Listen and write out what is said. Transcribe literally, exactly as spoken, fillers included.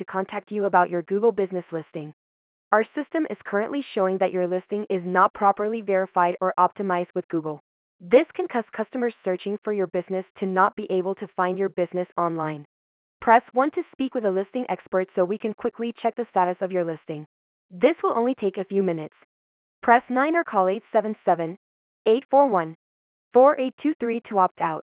to contact you about your Google business listing. Our system is currently showing that your listing is not properly verified or optimized with Google. This can cause customers searching for your business to not be able to find your business online. Press one to speak with a listing expert so we can quickly check the status of your listing. This will only take a few minutes. Press nine or call eight seven seven, eight four one, four eight two three to opt out.